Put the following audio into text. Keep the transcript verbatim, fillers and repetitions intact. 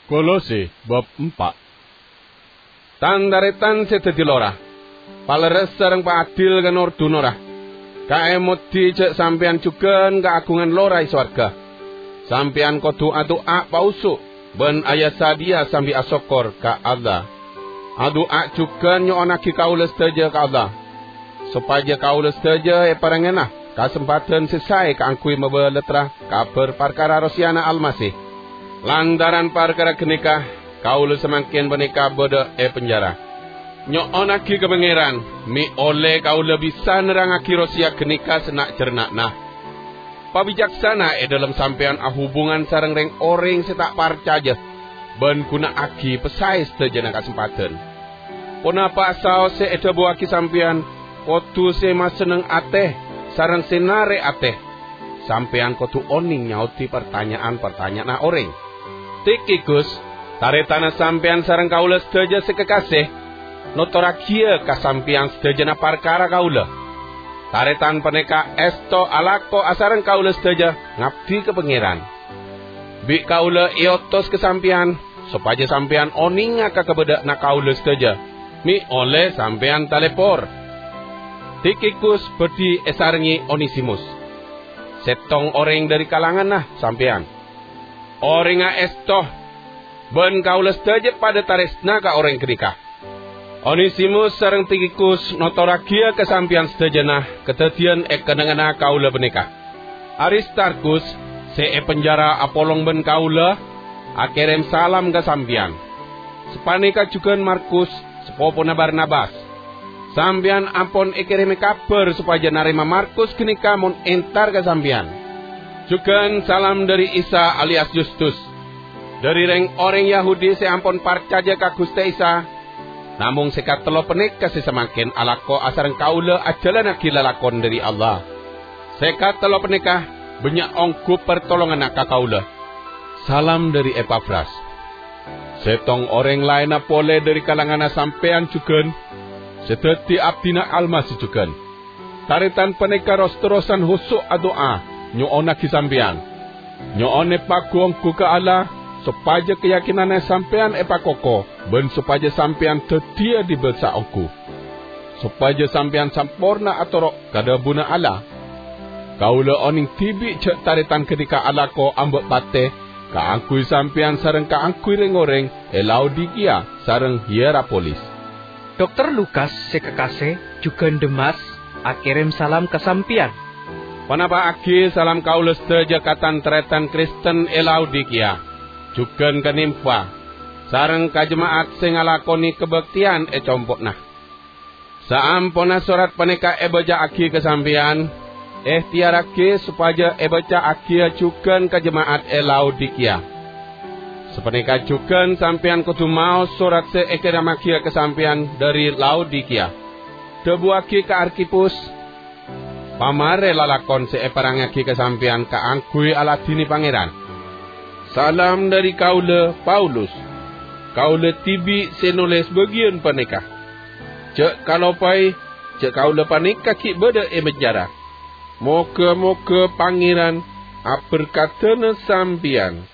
Kolose bab empat. Tandaretan sedadi lora. Paleres sareng Pak Adil kan ordunora. Kaemoti cek sampean juken keagungan lora iswarga. Sampean kodu adoa pausu ben aya sadia sambi asokor ka Allah. Adoa juken nyoonaki kaules teja ka Allah. Supaya kaules teja e parangenah kasempatan sesai kaangkui mabeletra kabar perkara rosiana almasih. Lantaran perkara kenikah kaula semakin menikah bodo e penjara. Nyoonaki ke pangeran, mi oleh kaula bisa nerangaki rosia kenikah senak cernak nah. Pabijaksana e dalam sampean a hubungan sareng reng orang setak parcaja. Ben kuna aki pesais tejana kesempatan. Ponapa sao se eda buaki sampean, kotu se mas seneng ateh, sareng senare ateh. Sampean kotu oning nyauti pertanyaan-pertanyaan orang. Tikikus, taretana sampean sareng kaula sedaja sekekasih, notorakia kasampean sedajana perkara kaula. Taretan peneka esto alako asareng kaula sedaja ngabdi ke pangeran. Bi kaula iotos kesampean, supaya sampean oninga kakebedak na kaula sedaja, mi oleh sampean talepor. Tikikus berdi esarengi Onesimus. Setong orang dari kalangan nah sampean. Oringa estoh, ben kaules teje pada taresna ka orang kenikah. Onesimus sareng Tikikus notorakia kesampian sedajana ketetian e kenangana kaula benikah. Aristarkus se e penjara apolong ben kaula akerem salam ke sampian. Sepanika juga Markus sepopona Barnabas. Sampian ampon ekereme kabar supaya narima Markus kenikah mon entar ke sampian. Juga salam dari Isa alias Justus. Dari reng orang Yahudi seampun parcaja ka Gusti Isa. Namung sekat telo penik kasih semakin alako asareng kaula ajalan akila lakon dari Allah. Sekat telo penikah banyak ongku pertolongan ka kaula. Salam dari Epafras. Setong orang lain apole dari kalangan sampean juga. Seteti abdina almasih juga. Taritan penikah ros-terosan husuk adoa. Nyoona kisampean. Nyoone pakuangku ke Allah, supaya keyakinannya sampean epakoko, ben supaya sampean tetia di belsa aku. Supaya sampean sampurna atoro kadabuna Allah. Kaula oning tibi cek taritan ketika Allah ko ambek pate, kaangkui sampean sareng kaangkui rengoreng, Laodikia sareng Hierapolis. Dokter Lukas sekekase, juga Demas, akirim salam ke sampean. Panapa aki salam kaules teja katan tretan Kristen Laodikia. Juken ke Nimfa. Sareng ka jemaat sing ngalakoni kebaktian e compok nah. Saampona surat paneka e baca aki kesampian. Eh tiaraki supaya e baca aki juken ke jemaat Laodikia. Sepaneka juken sampean kudu mau surat se ekeramakia kesampian dari Laodikia. Debuaki ke Arkipus. Pamare lalakon se eparangaki kesampian kaangkui aladini pangeran. Salam dari kaula Paulus. Kaula tibi senulis bagian panikah. Cek kalau pai, cek kaula panikah ki beda e menjara. Moga-moga pangeran aperkatana sampian